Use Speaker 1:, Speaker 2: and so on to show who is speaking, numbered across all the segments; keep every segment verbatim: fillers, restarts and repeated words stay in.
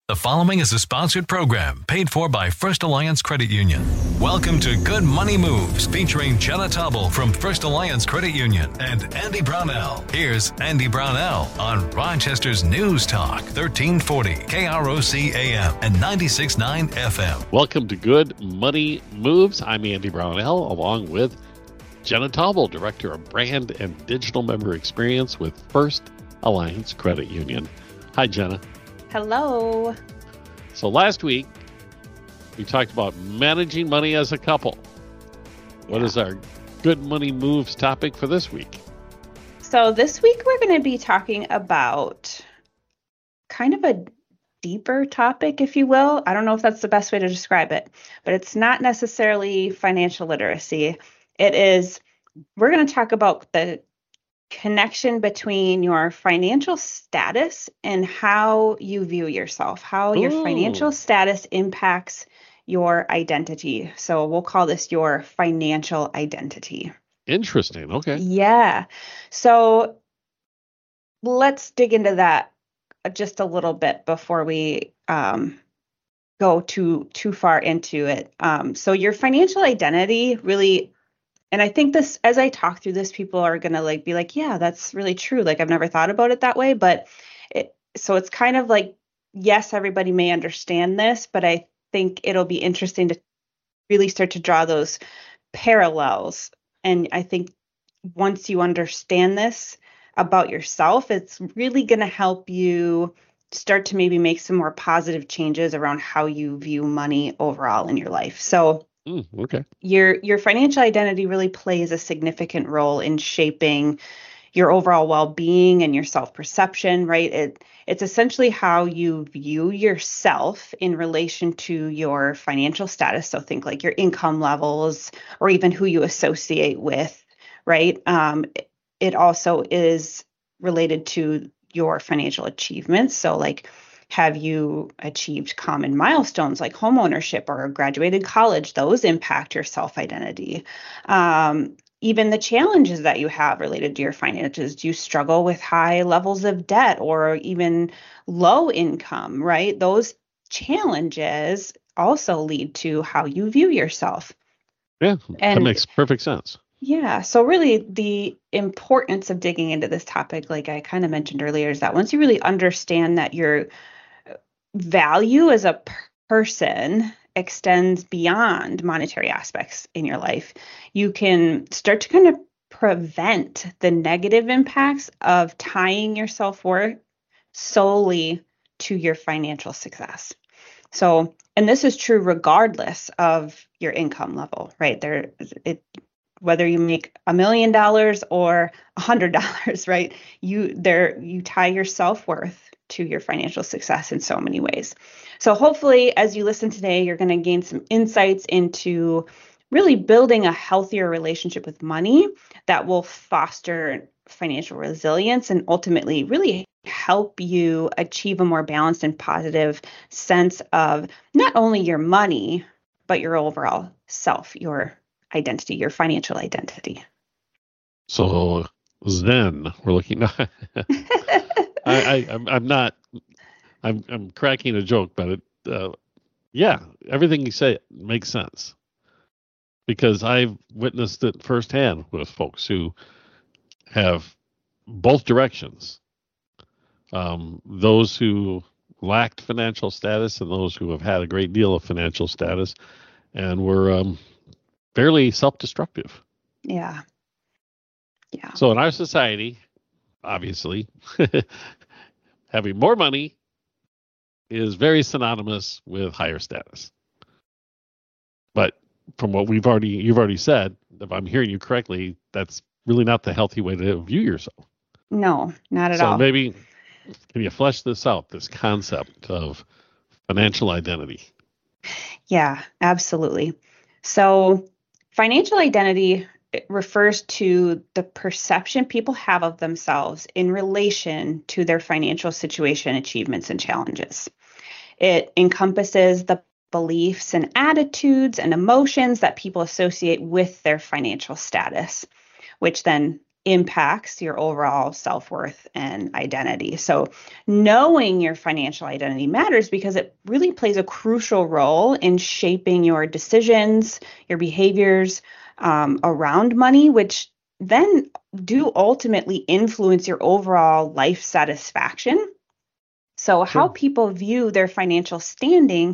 Speaker 1: The following is a sponsored program paid for by First Alliance Credit Union. Welcome to Good Money Moves, featuring Jenna Tobble from First Alliance Credit Union and Andy Brownell. Here's Andy Brownell on Rochester's News Talk, thirteen forty K R O C A M and ninety-six point nine F M.
Speaker 2: Welcome to Good Money Moves. I'm Andy Brownell, along with Jenna Tobble, Director of Brand and Digital Member Experience with First Alliance Credit Union. Hi, Jenna.
Speaker 3: Hello.
Speaker 2: So last week, we talked about managing money as a couple. What
Speaker 3: yeah.
Speaker 2: is our Good Money Moves topic for this week?
Speaker 3: So this week, we're going to be talking about kind of a deeper topic, if you will. I don't know if that's the best way to describe it, but it's not necessarily financial literacy. It is, we're going to talk about the connection between your financial status and how you view yourself, how your
Speaker 2: Ooh.
Speaker 3: financial status impacts your identity. So we'll call this your financial identity.
Speaker 2: Interesting. Okay.
Speaker 3: Yeah. So let's dig into that just a little bit before we um, go too too far into it. Um, so your financial identity really. And I think this, as I talk through this, people are going to like be like, yeah, that's really true. Like, I've never thought about it that way. But it, so it's kind of like, yes, everybody may understand this, but I think it'll be interesting to really start to draw those parallels. And I think once you understand this about yourself, it's really going to help you start to maybe make some more positive changes around how you view money overall in your life. So
Speaker 2: Mm, okay.
Speaker 3: Your your financial identity really plays a significant role in shaping your overall well-being and your self-perception, right? It it's essentially how you view yourself in relation to your financial status. So think like your income levels or even who you associate with, right? Um, it also is related to your financial achievements. So like, have you achieved common milestones like homeownership or graduated college? Those impact your self-identity. Um, even the challenges that you have related to your finances. Do you struggle with high levels of debt or even low income, right? Those challenges also lead to how you view yourself.
Speaker 2: Yeah,
Speaker 3: and,
Speaker 2: that makes perfect sense.
Speaker 3: Yeah. So really the importance of digging into this topic, like I kind of mentioned earlier, is that once you really understand that your value as a person extends beyond monetary aspects in your life, you can start to kind of prevent the negative impacts of tying your self-worth solely to your financial success. So, and this is true regardless of your income level, right? There, it, whether you make a million dollars or a hundred dollars, right? You there, you tie your self-worth to your financial success in so many ways. So hopefully, as you listen today, you're going to gain some insights into really building a healthier relationship with money that will foster financial resilience and ultimately really help you achieve a more balanced and positive sense of not only your money, but your overall self, your identity, your financial identity.
Speaker 2: So then we're looking at I, I, I'm, I'm not. I'm, I'm cracking a joke, but it, uh, yeah, everything you say makes sense because I've witnessed it firsthand with folks who have both directions. Um, those who lacked financial status and those who have had a great deal of financial status and were um, fairly self-destructive.
Speaker 3: Yeah. Yeah.
Speaker 2: So in our society, obviously, having more money is very synonymous with higher status. But from what we've already, you've already said, if I'm hearing you correctly, that's really not the healthy way to view yourself.
Speaker 3: No, not at
Speaker 2: so
Speaker 3: all.
Speaker 2: So maybe, can you flesh this out, this concept of financial identity?
Speaker 3: Yeah, absolutely. So financial identity refers to the perception people have of themselves in relation to their financial situation, achievements, and challenges. It encompasses the beliefs and attitudes and emotions that people associate with their financial status, which then impacts your overall self-worth and identity. So knowing your financial identity matters because it really plays a crucial role in shaping your decisions, your behaviors um, around money, which then do ultimately influence your overall life satisfaction. So how
Speaker 2: Sure.
Speaker 3: people view their financial standing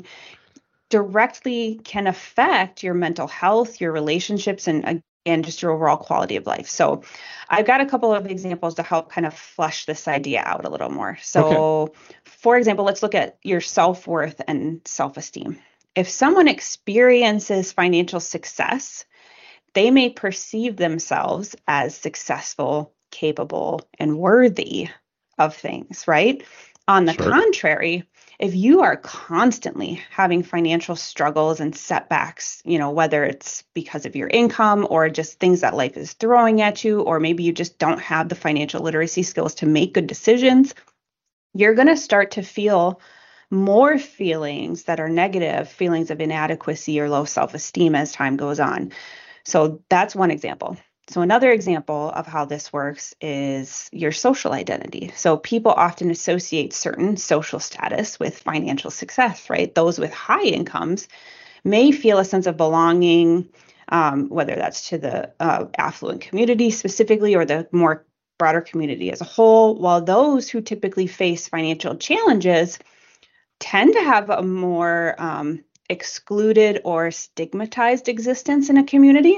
Speaker 3: directly can affect your mental health, your relationships, and again, just your overall quality of life. So I've got a couple of examples to help kind of flesh this idea out a little more.
Speaker 2: Okay.
Speaker 3: So for example, let's look at your self-worth and self-esteem. If someone experiences financial success, they may perceive themselves as successful, capable, and worthy of things, right? On the
Speaker 2: Sure.
Speaker 3: contrary, if you are constantly having financial struggles and setbacks, you know, whether it's because of your income or just things that life is throwing at you, or maybe you just don't have the financial literacy skills to make good decisions, you're going to start to feel more feelings that are negative, feelings of inadequacy or low self-esteem as time goes on. So that's one example. So another example of how this works is your social identity. So people often associate certain social status with financial success, right? Those with high incomes may feel a sense of belonging, um, whether that's to the uh, affluent community specifically or the more broader community as a whole, while those who typically face financial challenges tend to have a more um, excluded or stigmatized existence in a community.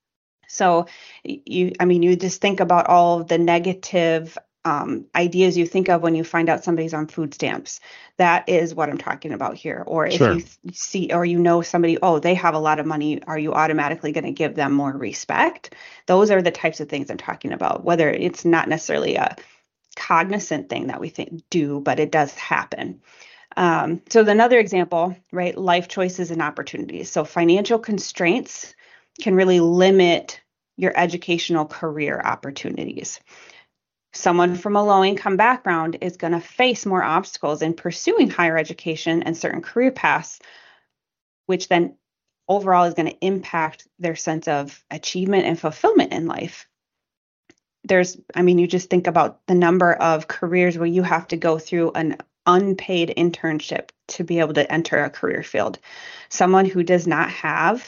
Speaker 3: So you, I mean, you just think about all of the negative um, ideas you think of when you find out somebody's on food stamps. That is what I'm talking about here. Or if
Speaker 2: Sure.
Speaker 3: you th- see, or you know somebody, oh, they have a lot of money, are you automatically going to give them more respect? Those are the types of things I'm talking about, whether it's not necessarily a cognizant thing that we think do, but it does happen. Um, so another example, right? Life choices and opportunities. So financial constraints can really limit your educational career opportunities. Someone from a low-income background is going to face more obstacles in pursuing higher education and certain career paths, which then overall is going to impact their sense of achievement and fulfillment in life. There's, I mean, you just think about the number of careers where you have to go through an unpaid internship to be able to enter a career field. Someone who does not have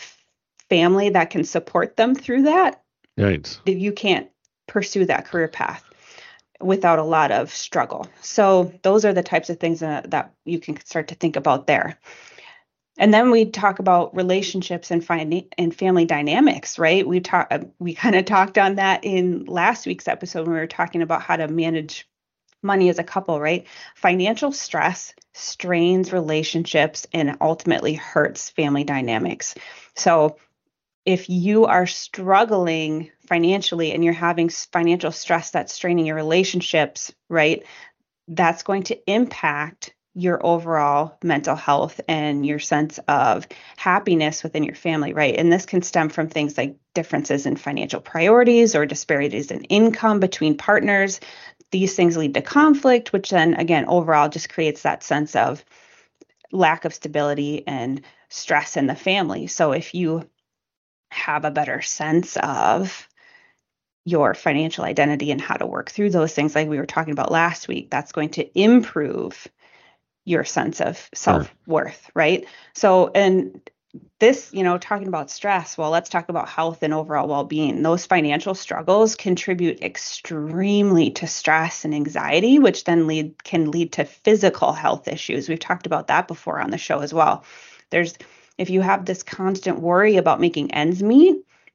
Speaker 3: family that can support them through that,
Speaker 2: Right.
Speaker 3: you can't pursue that career path without a lot of struggle. So those are the types of things that, that you can start to think about there. And then we talk about relationships and finding and family dynamics, right? We talk, we kind of talked on that in last week's episode when we were talking about how to manage money as a couple, right? Financial stress strains relationships and ultimately hurts family dynamics. So if you are struggling financially and you're having financial stress that's straining your relationships, right, that's going to impact your overall mental health and your sense of happiness within your family, right? And this can stem from things like differences in financial priorities or disparities in income between partners. These things lead to conflict, which then, again, overall just creates that sense of lack of stability and stress in the family. So if you have a better sense of your financial identity and how to work through those things, like we were talking about last week, that's going to improve your sense of self-worth, right? So, and this, you know, talking about stress, well, let's talk about health and overall well-being. Those financial struggles contribute extremely to stress and anxiety, which then lead can lead to physical health issues. We've talked about that before on the show as well. There's, if you have this constant worry about making ends meet,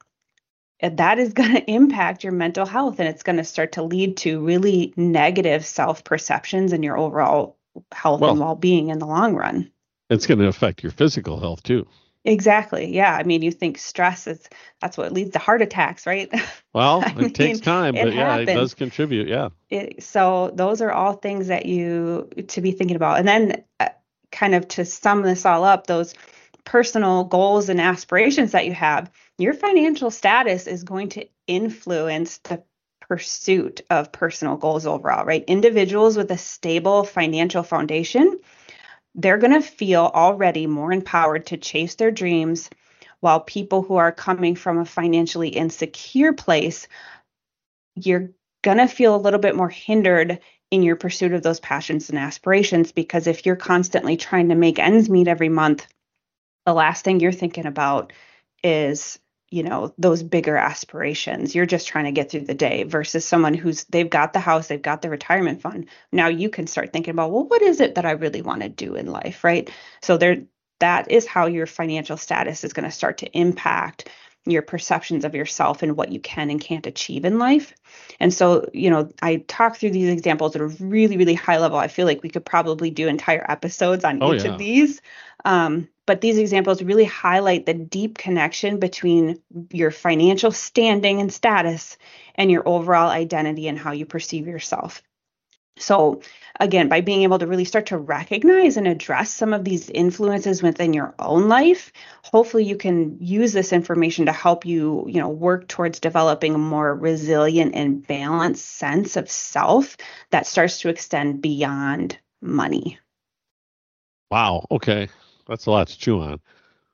Speaker 3: that is going to impact your mental health, and it's going to start to lead to really negative self-perceptions and your overall health
Speaker 2: Well,
Speaker 3: and well-being in the long run.
Speaker 2: It's going to affect your physical health too.
Speaker 3: Exactly. Yeah. I mean, you think stress is, that's what leads to heart attacks, right?
Speaker 2: Well,
Speaker 3: I
Speaker 2: it
Speaker 3: mean,
Speaker 2: takes time,
Speaker 3: it
Speaker 2: but yeah,
Speaker 3: happens.
Speaker 2: it does contribute. Yeah.
Speaker 3: It, so those are all things that you to be thinking about. And then uh, kind of to sum this all up, those personal goals and aspirations that you have, your financial status is going to influence the pursuit of personal goals overall, right? Individuals with a stable financial foundation, they're going to feel already more empowered to chase their dreams, while people who are coming from a financially insecure place you're going to feel a little bit more hindered in your pursuit of those passions and aspirations, because if you're constantly trying to make ends meet every month, the last thing you're thinking about is, you know, those bigger aspirations. You're just trying to get through the day, versus someone who's, they've got the house, they've got the retirement fund. Now you can start thinking about, well, what is it that I really want to do in life, right? So there, that is how your financial status is going to start to impact your perceptions of yourself and what you can and can't achieve in life. And so, you know, I talk through these examples at a really, really high level. I feel like we could probably do entire episodes on
Speaker 2: Oh,
Speaker 3: each
Speaker 2: yeah.
Speaker 3: of these. Um, but these examples really highlight the deep connection between your financial standing and status and your overall identity and how you perceive yourself. So again, by being able to really start to recognize and address some of these influences within your own life, hopefully you can use this information to help you, you know, work towards developing a more resilient and balanced sense of self that starts to extend beyond money.
Speaker 2: Wow. Okay. That's a lot to chew on.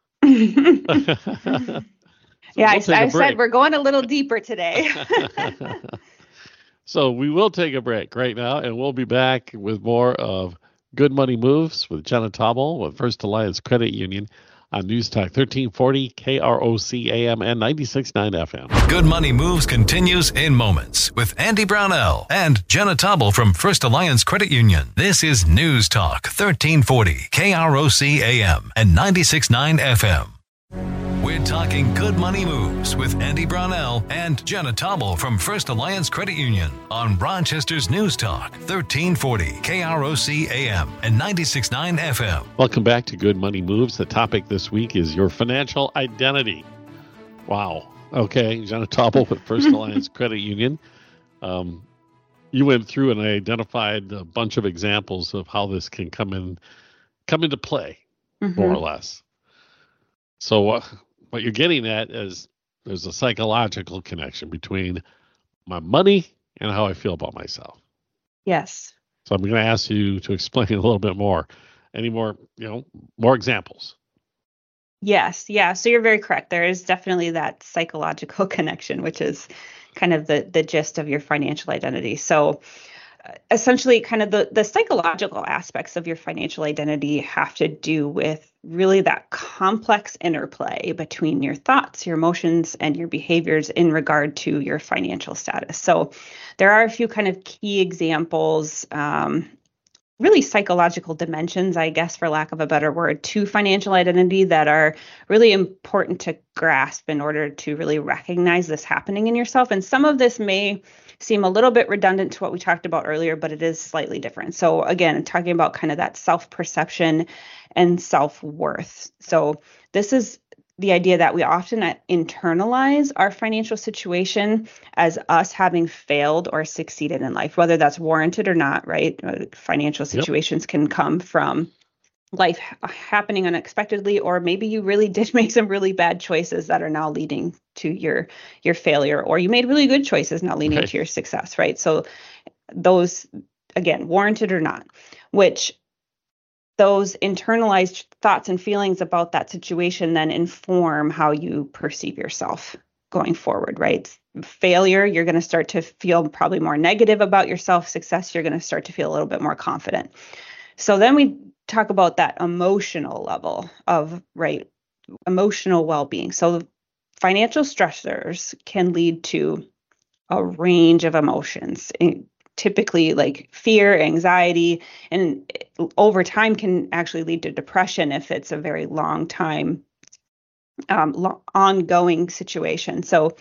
Speaker 2: So
Speaker 3: Yeah, I,
Speaker 2: we'll take a
Speaker 3: I
Speaker 2: break.
Speaker 3: said we're going a little deeper today.
Speaker 2: So we will take a break right now, and we'll be back with more of Good Money Moves with Jenna Tobble with First Alliance Credit Union on News Talk thirteen forty K R O C A M and ninety-six point nine F M.
Speaker 1: Good Money Moves continues in moments with Andy Brownell and Jenna Tobble from First Alliance Credit Union. This is News Talk thirteen forty K R O C A M and ninety-six point nine F M. We're talking Good Money Moves with Andy Brownell and Jenna Tobble from First Alliance Credit Union on Rochester's News Talk thirteen forty K R O C A M and ninety-six point nine F M.
Speaker 2: Welcome back to Good Money Moves. The topic this week is your financial identity. Wow. Okay, Jenna Tobble with First Alliance Credit Union. Um, you went through and identified a bunch of examples of how this can come in, come into play,
Speaker 3: Mhm.
Speaker 2: more or less. So uh, what you're getting at is there's a psychological connection between my money and how I feel about myself.
Speaker 3: Yes.
Speaker 2: So I'm going to ask you to explain a little bit more. Any more, you know, more examples?
Speaker 3: Yes. Yeah. So you're very correct. There is definitely that psychological connection, which is kind of the the gist of your financial identity. So uh, essentially, kind of the the psychological aspects of your financial identity have to do with really that complex interplay between your thoughts, your emotions, and your behaviors in regard to your financial status. So there are a few kind of key examples, um, really psychological dimensions, I guess, for lack of a better word, to financial identity that are really important to grasp in order to really recognize this happening in yourself. And some of this may seem a little bit redundant to what we talked about earlier, but it is slightly different. So again, talking about kind of that self-perception and self-worth. So this is the idea that we often internalize our financial situation as us having failed or succeeded in life, whether that's warranted or not, right? Financial situations yep. can come from life happening unexpectedly, or maybe you really did make some really bad choices that are now leading to your your failure, or you made really good choices now leading right. to your success, right? So those, again, warranted or not, which those internalized thoughts and feelings about that situation then inform how you perceive yourself going forward, right? Failure, you're going to start to feel probably more negative about yourself. Success, you're going to start to feel a little bit more confident. So then we talk about that emotional level of, right, emotional well-being. So financial stressors can lead to a range of emotions, typically like fear, anxiety, and over time can actually lead to depression if it's a very long time, um, lo- ongoing situation. So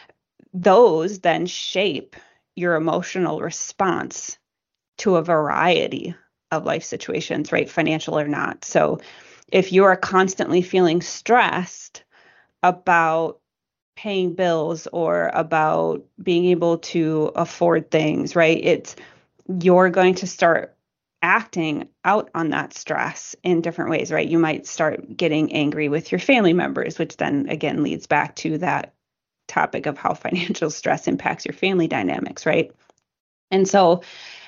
Speaker 3: those then shape your emotional response to a variety of life situations, right? Financial or not. So if you are constantly feeling stressed about paying bills or about being able to afford things, right? It's, you're going to start acting out on that stress in different ways, right? You might start getting angry with your family members, which then again leads back to that topic of how financial stress impacts your family dynamics, right? And so,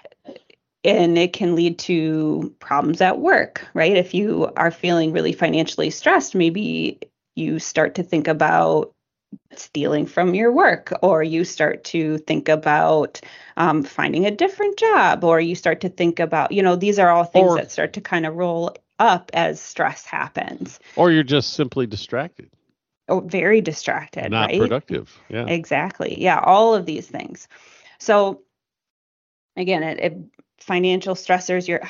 Speaker 3: and it can lead to problems at work, right? If you are feeling really financially stressed, maybe you start to think about stealing from your work, or you start to think about um, finding a different job, or you start to think about, you know, these are all things
Speaker 2: Or-
Speaker 3: that start to kind of roll up as stress happens.
Speaker 2: Or you're just simply distracted,
Speaker 3: Oh, very distracted,
Speaker 2: not
Speaker 3: right?
Speaker 2: productive. Yeah.
Speaker 3: Exactly. Yeah, all of these things. So again, it, it financial stressors your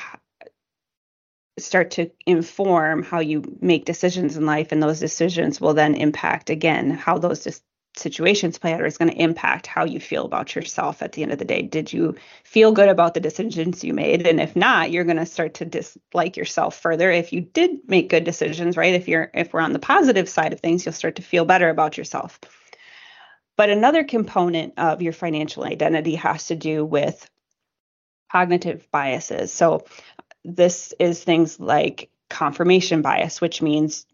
Speaker 3: start to inform how you make decisions in life, and those decisions will then impact, again, how those dis- situations play out is going to impact how you feel about yourself at the end of the day. Did you feel good about the decisions you made? And if not, you're going to start to dislike yourself further. If you did make good decisions, right? If you're if we're on the positive side of things, you'll start to feel better about yourself. But another component of your financial identity has to do with cognitive biases. So this is things like confirmation bias, which means,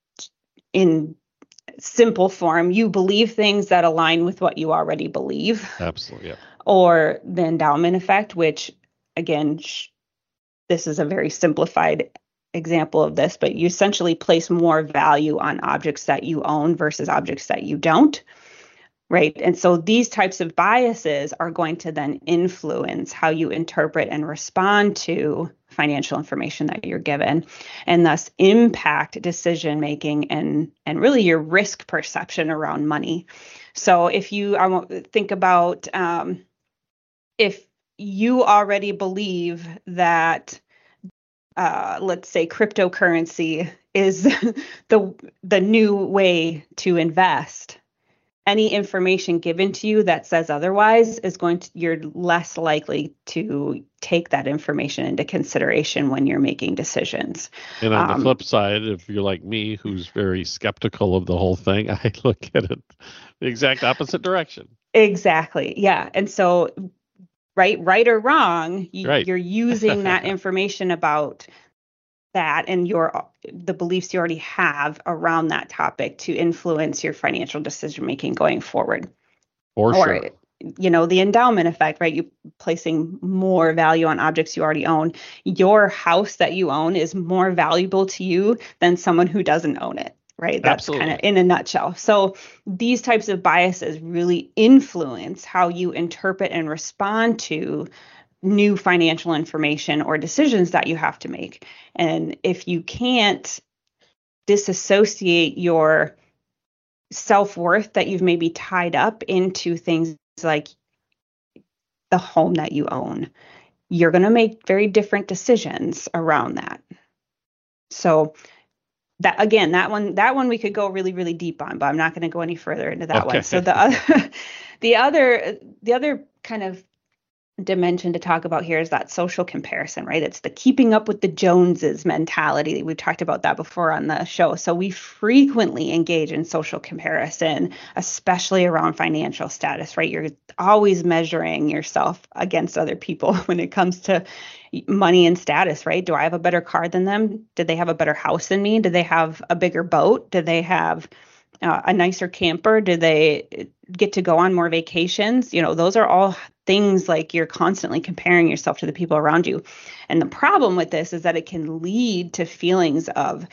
Speaker 3: in simple form, you believe things that align with what you already believe.
Speaker 2: Absolutely. Yeah.
Speaker 3: Or the endowment effect, which, again, sh- this is a very simplified example of this, but you essentially place more value on objects that you own versus objects that you don't. Right. And so these types of biases are going to then influence how you interpret and respond to financial information that you're given, and thus impact decision making and and really your risk perception around money. So if you I won't think about um, if you already believe that uh, let's say cryptocurrency is the the new way to invest, any information given to you that says otherwise is going to, you're less likely to take that information into consideration when you're making decisions.
Speaker 2: And on
Speaker 3: Um,
Speaker 2: the flip side, if you're like me, who's very skeptical of the whole thing, I look at it the exact opposite direction.
Speaker 3: Exactly. Yeah. And so, right, right or wrong, you,
Speaker 2: Right.
Speaker 3: you're using that information about that and your the beliefs you already have around that topic to influence your financial decision making going forward.
Speaker 2: For
Speaker 3: Or,
Speaker 2: sure.
Speaker 3: you know, the endowment effect, right? You placing more value on objects you already own. Your house that you own is more valuable to you than someone who doesn't own it, right? That's kind of
Speaker 2: Absolutely.
Speaker 3: in a nutshell. So these types of biases really influence how you interpret and respond to new financial information or decisions that you have to make. And if you can't disassociate your self-worth that you've maybe tied up into things like the home that you own, you're going to make very different decisions around that. So that, again, that one, that one we could go really, really deep on, but I'm not going to go any further into that
Speaker 2: Okay.
Speaker 3: one. So the other, the other, the other kind of dimension to talk about here is that social comparison, right? It's the keeping up with the Joneses mentality. We've talked about that before on the show. So we frequently engage in social comparison, especially around financial status, right? You're always measuring yourself against other people when it comes to money and status, right? Do I have a better car than them? Did they have a better house than me? Did they have a bigger boat? Did they have uh, a nicer camper? Did they get to go on more vacations? You know, those are all things like you're constantly comparing yourself to the people around you. And the problem with this is that it can lead to feelings of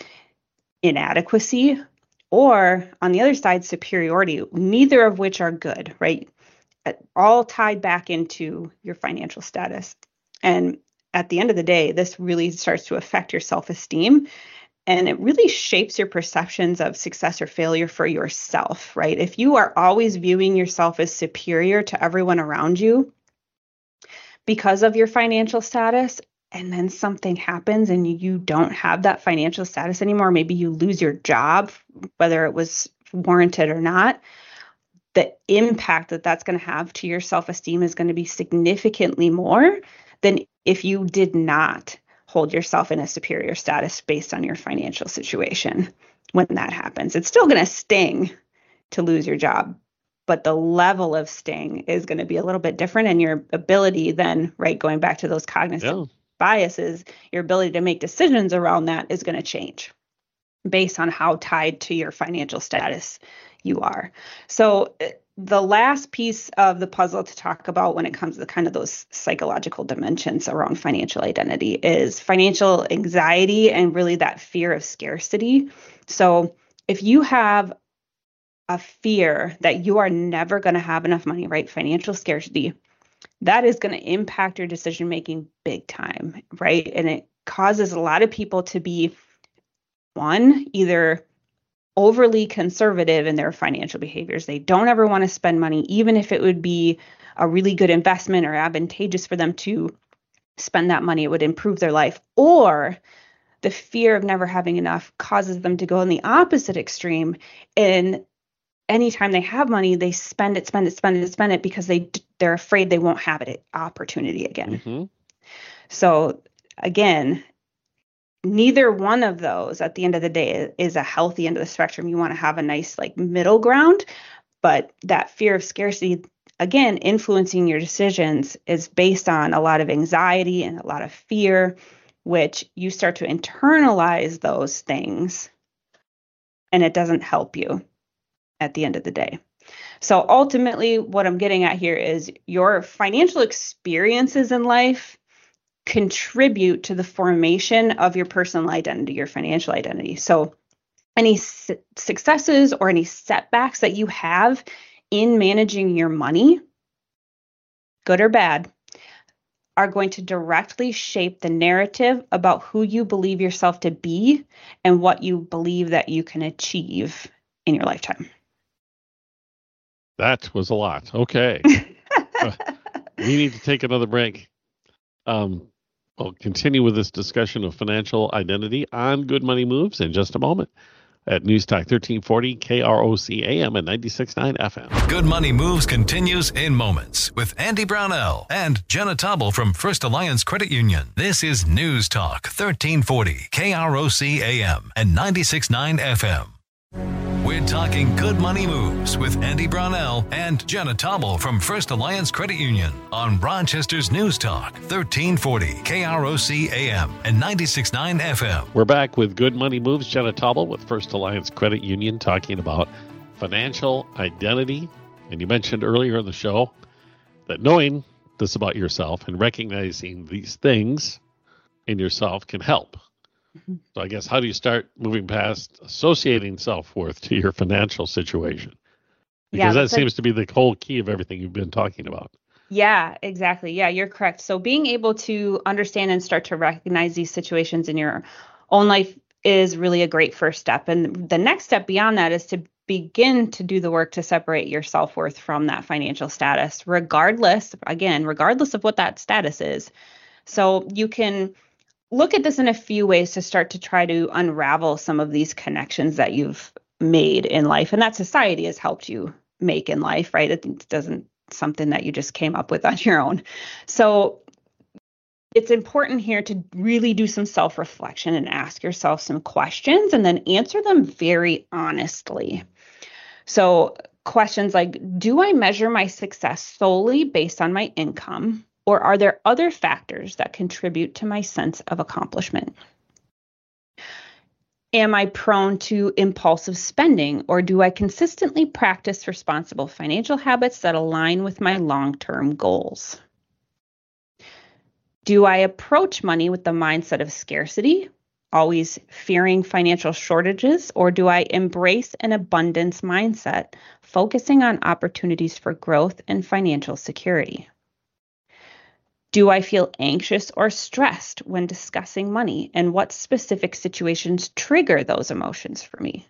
Speaker 3: inadequacy or, on the other side, superiority, neither of which are good, right? All tied back into your financial status. And at the end of the day, this really starts to affect your self-esteem. And it really shapes your perceptions of success or failure for yourself, right? If you are always viewing yourself as superior to everyone around you because of your financial status, and then something happens and you don't have that financial status anymore, maybe you lose your job, whether it was warranted or not, the impact that that's going to have to your self-esteem is going to be significantly more than if you did not hold yourself in a superior status based on your financial situation. When that happens, it's still going to sting to lose your job, but the level of sting is going to be a little bit different. And your ability then, right, going back to those cognitive yeah. biases, your ability to make decisions around that is going to change based on how tied to your financial status you are. So the last piece of the puzzle to talk about when it comes to kind of those psychological dimensions around financial identity is financial anxiety and really that fear of scarcity. So if you have a fear that you are never going to have enough money, right? Financial scarcity, that is going to impact your decision making big time, right? And it causes a lot of people to be, one, either overly conservative in their financial behaviors. They don't ever want to spend money, even if it would be a really good investment or advantageous for them to spend that money. It would improve their life. Or the fear of never having enough causes them to go in the opposite extreme. And anytime they have money, they spend it, spend it, spend it, spend it because they, they're afraid they won't have it opportunity again. Mm-hmm. So again, neither one of those at the end of the day is a healthy end of the spectrum. You want to have a nice like middle ground, but that fear of scarcity, again, influencing your decisions is based on a lot of anxiety and a lot of fear, which you start to internalize those things and it doesn't help you at the end of the day. So ultimately, what I'm getting at here is your financial experiences in life contribute to the formation of your personal identity, your financial identity. So any su- successes or any setbacks that you have in managing your money, good or bad, are going to directly shape the narrative about who you believe yourself to be and what you believe that you can achieve in your lifetime.
Speaker 2: That was a lot. Okay. uh, we need to take another break. Um, we'll continue with this discussion of financial identity on Good Money Moves in just a moment at News Talk thirteen forty K R O C A M and ninety-six point nine F M.
Speaker 1: Good Money Moves continues in moments with Andy Brownell and Jenna Tobble from First Alliance Credit Union. This is News Talk thirteen forty K R O C A M and ninety-six point nine F M. We're talking Good Money Moves with Andy Brownell and Jenna Tobble from First Alliance Credit Union on Rochester's News Talk, thirteen forty K R O C A M and ninety-six point nine F M.
Speaker 2: We're back with Good Money Moves. Jenna Tobble with First Alliance Credit Union talking about financial identity. And you mentioned earlier in the show that knowing this about yourself and recognizing these things in yourself can help. Mm-hmm. So I guess how do you start moving past associating self-worth to your financial situation? Because yeah, that seems a, to be the whole key of everything you've been talking about.
Speaker 3: Yeah, exactly. Yeah, you're correct. So being able to understand and start to recognize these situations in your own life is really a great first step. And the next step beyond that is to begin to do the work to separate your self-worth from that financial status, regardless, again, regardless of what that status is. So you can look at this in a few ways to start to try to unravel some of these connections that you've made in life and that society has helped you make in life, right? It doesn't something that you just came up with on your own. So it's important here to really do some self-reflection and ask yourself some questions and then answer them very honestly. So questions like, do I measure my success solely based on my income? Or are there other factors that contribute to my sense of accomplishment? Am I prone to impulsive spending, or do I consistently practice responsible financial habits that align with my long-term goals? Do I approach money with the mindset of scarcity, always fearing financial shortages, or do I embrace an abundance mindset, focusing on opportunities for growth and financial security? Do I feel anxious or stressed when discussing money, and what specific situations trigger those emotions for me?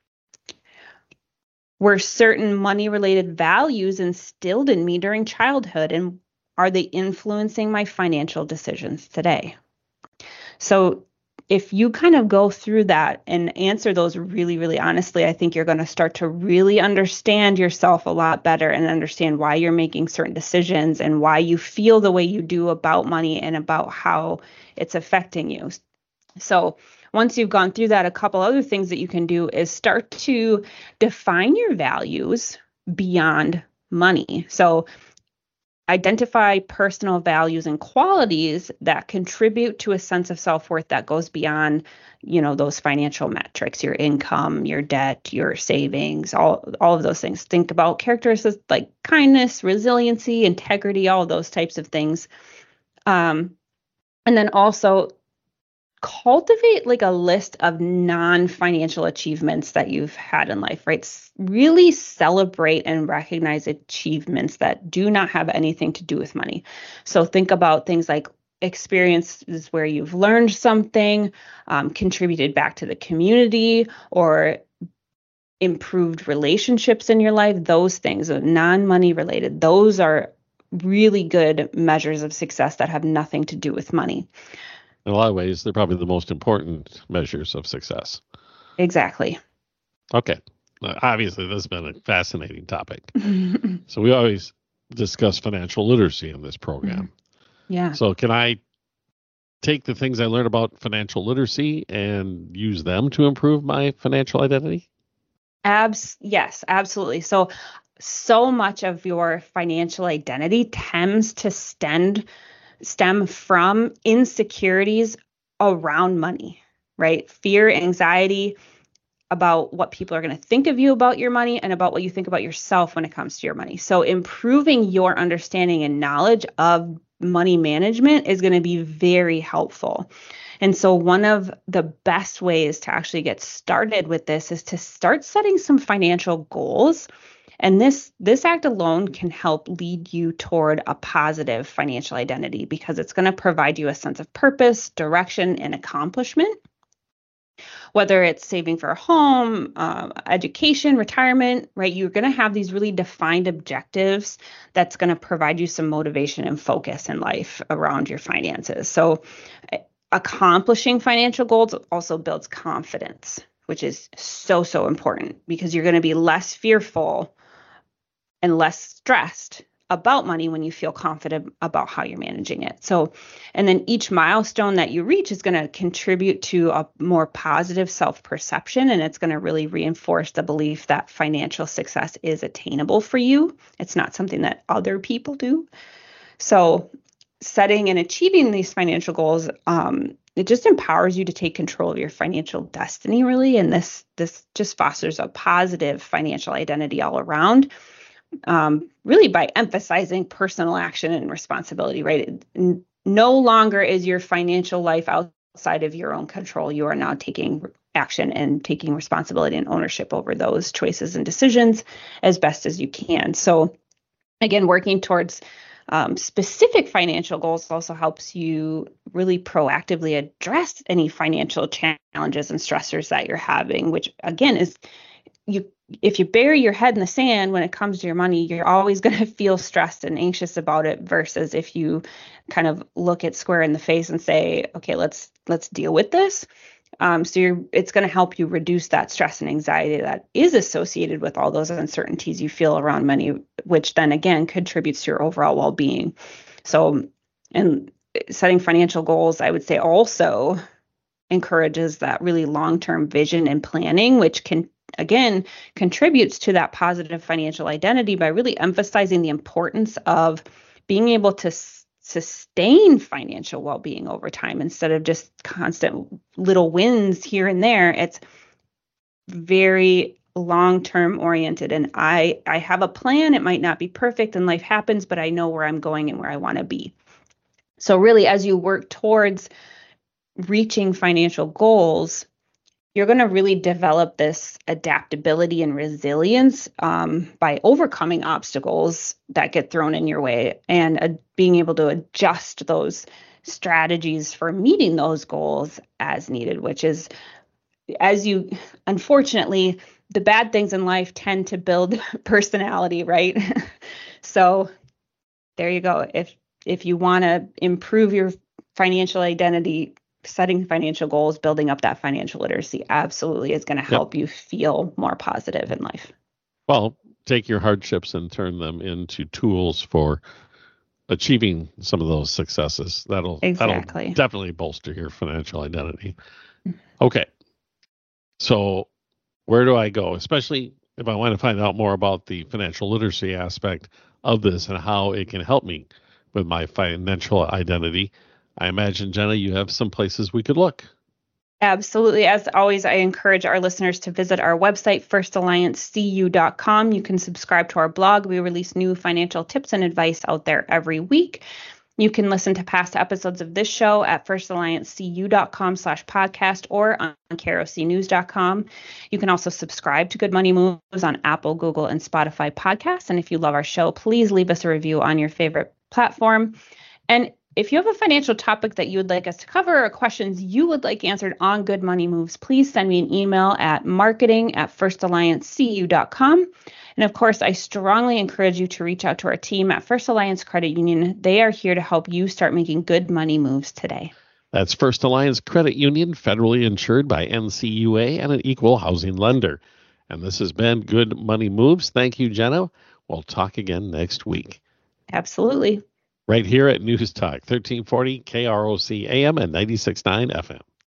Speaker 3: Were certain money-related values instilled in me during childhood, and are they influencing my financial decisions today? So if you kind of go through that and answer those really, really honestly, I think you're going to start to really understand yourself a lot better and understand why you're making certain decisions and why you feel the way you do about money and about how it's affecting you. So once you've gone through that, a couple other things that you can do is start to define your values beyond money. So identify personal values and qualities that contribute to a sense of self-worth that goes beyond, you know, those financial metrics, your income, your debt, your savings, all, all of those things. Think about characteristics like kindness, resiliency, integrity, all of those types of things. Um, and then also cultivate like a list of non-financial achievements that you've had in life, right? S- Really celebrate and recognize achievements that do not have anything to do with money. So think about things like experiences where you've learned something, um, contributed back to the community, or improved relationships in your life. Those things are non-money related. Those are really good measures of success that have nothing to do with money.
Speaker 2: In a lot of ways, they're probably the most important measures of success.
Speaker 3: Exactly.
Speaker 2: Okay. Uh, Obviously, this has been a fascinating topic. So we always discuss financial literacy in this program.
Speaker 3: Yeah.
Speaker 2: So can I take the things I learned about financial literacy and use them to improve my financial identity?
Speaker 3: Abs yes, absolutely. So so much of your financial identity tends to stem stem from insecurities around money, right? Fear, anxiety about what people are going to think of you about your money and about what you think about yourself when it comes to your money. So improving your understanding and knowledge of money management is going to be very helpful. And so one of the best ways to actually get started with this is to start setting some financial goals. And this this act alone can help lead you toward a positive financial identity because it's going to provide you a sense of purpose, direction, and accomplishment. Whether it's saving for a home, um, education, retirement, right? You're going to have these really defined objectives that's going to provide you some motivation and focus in life around your finances. So accomplishing financial goals also builds confidence, which is so, so important because you're going to be less fearful and less stressed about money when you feel confident about how you're managing it. So, and then each milestone that you reach is going to contribute to a more positive self-perception, and it's going to really reinforce the belief that financial success is attainable for you. It's not something that other people do. So, setting and achieving these financial goals, um, it just empowers you to take control of your financial destiny, really. And this this just fosters a positive financial identity all around. Um, really by emphasizing personal action and responsibility, right? N- no longer is your financial life outside of your own control. You are now taking action and taking responsibility and ownership over those choices and decisions as best as you can. So again, working towards um, specific financial goals also helps you really proactively address any financial challenges and stressors that you're having, which again is you if you bury your head in the sand when it comes to your money, you're always going to feel stressed and anxious about it versus if you kind of look it square in the face and say, okay, let's let's deal with this. Um, so you're, it's going to help you reduce that stress and anxiety that is associated with all those uncertainties you feel around money, which then again contributes to your overall well-being. So, and setting financial goals, I would say also encourages that really long-term vision and planning, which can again, contributes to that positive financial identity by really emphasizing the importance of being able to s- sustain financial well-being over time instead of just constant little wins here and there. It's very long-term oriented. And I, I have a plan. It might not be perfect and life happens, but I know where I'm going and where I want to be. So really, as you work towards reaching financial goals, you're going to really develop this adaptability and resilience um, by overcoming obstacles that get thrown in your way and uh, being able to adjust those strategies for meeting those goals as needed, which is, as you, unfortunately, the bad things in life tend to build personality, right? So there you go. If, if you want to improve your financial identity, setting financial goals, building up that financial literacy absolutely is going to help yep. you feel more positive in life.
Speaker 2: Well, take your hardships and turn them into tools for achieving some of those successes. That'll,
Speaker 3: exactly.
Speaker 2: that'll definitely bolster your financial identity. Okay. So where do I go? Especially if I want to find out more about the financial literacy aspect of this and how it can help me with my financial identity. I imagine, Jenna, you have some places we could look.
Speaker 3: Absolutely. As always, I encourage our listeners to visit our website, first alliance c u dot com. You can subscribe to our blog. We release new financial tips and advice out there every week. You can listen to past episodes of this show at firstalliancecu.com slash podcast or on K R O C news dot com. You can also subscribe to Good Money Moves on Apple, Google, and Spotify podcasts. And if you love our show, please leave us a review on your favorite platform. And if you have a financial topic that you would like us to cover or questions you would like answered on Good Money Moves, please send me an email at marketing at firstalliancecu dot com. And of course, I strongly encourage you to reach out to our team at First Alliance Credit Union. They are here to help you start making good money moves today.
Speaker 2: That's First Alliance Credit Union, federally insured by N C U A and an equal housing lender. And this has been Good Money Moves. Thank you, Jenna. We'll talk again next week.
Speaker 3: Absolutely.
Speaker 2: Right here at News Talk, thirteen forty K R O C A M and ninety-six point nine F M.